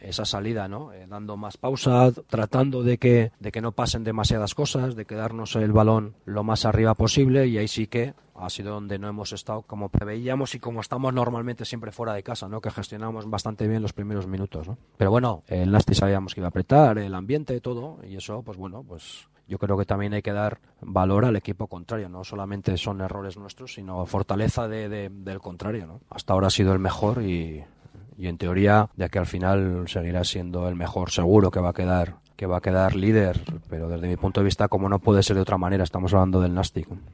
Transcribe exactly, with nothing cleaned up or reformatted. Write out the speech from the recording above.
esa salida, ¿no? Eh, dando más pausa, tratando de que, de que no pasen demasiadas cosas, de quedarnos el balón lo más arriba posible, y ahí sí que ha sido donde no hemos estado como preveíamos y como estamos normalmente siempre fuera de casa, ¿no? Que gestionamos bastante bien los primeros minutos, ¿no? Pero bueno, el Nasti sabíamos que iba a apretar, el ambiente, todo, y eso, pues bueno, pues yo creo que también hay que dar valor al equipo contrario, no solamente son errores nuestros, sino fortaleza de, de, del contrario, ¿no? Hasta ahora ha sido el mejor y, y en teoría, ya que al final seguirá siendo el mejor, seguro que va a quedar que va a quedar líder, pero desde mi punto de vista, como no puede ser de otra manera, estamos hablando del Nasti.